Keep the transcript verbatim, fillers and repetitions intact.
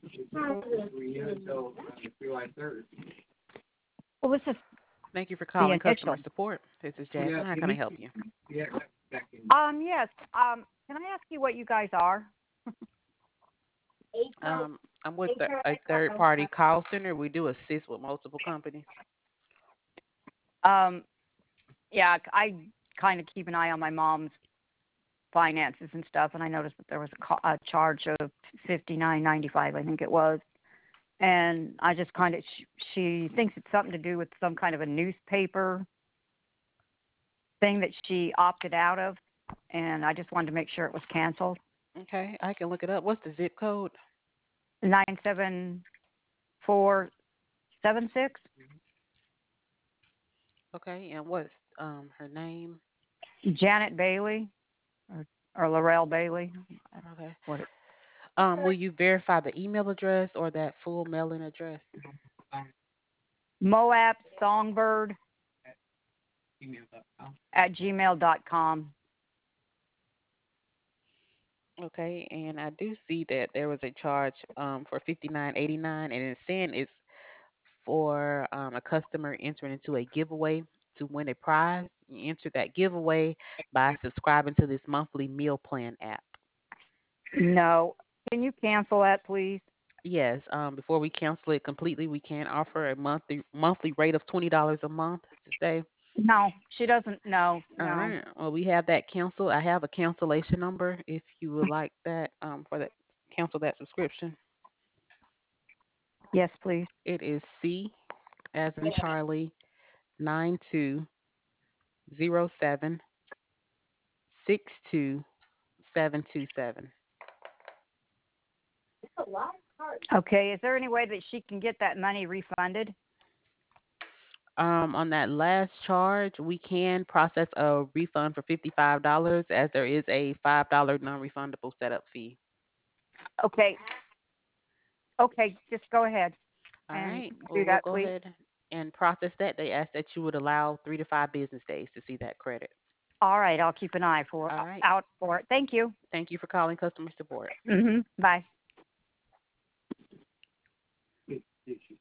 What was the Thank you for the calling customer initial? support. This is Jasmine. How can I help you? Um, yes. Um, can I ask you what you guys are? Um, I'm with the, a third party call center. We do assist with multiple companies. Um, yeah, I kind of keep an eye on my mom's finances and stuff, and I noticed that there was a, co- a charge of fifty nine ninety five, I think it was, and I just kind of she, she thinks it's something to do with some kind of a newspaper thing that she opted out of, and I just wanted to make sure it was canceled. Okay, I can look it up. What's the zip code? Nine seven four seven six. Okay, and what's um her name? Janet Bailey or or Laurel Bailey. Okay. What? Um, will you verify the email address or that full mailing address? Moab Songbird at gmail dot com. Okay, and I do see that there was a charge um for fifty nine eighty nine, and it's saying it's for um, a customer entering into a giveaway to win a prize. You enter that giveaway by subscribing to this monthly meal plan app. No. Can you cancel that, please? Yes, um, before we cancel it completely, we can offer a monthly monthly rate of twenty dollars a month to stay. No, she doesn't. No, All no. right. Well, we have that cancel. I have a cancellation number if you would like that um, for that cancel that subscription. Yes, please. It is C as in Charlie nine two zero seven six two seven two seven. Okay. Is there any way that she can get that money refunded? Um, on that last charge, we can process a refund for fifty-five dollars as there is a five dollars non-refundable setup fee. Okay. Okay. Just go ahead All and right. Well, do we'll that, go please. ahead and process that. They ask that you would allow three to five business days to see that credit. All right. I'll keep an eye for All right. out for it. Thank you. Thank you for calling customer support. Mhm. Bye.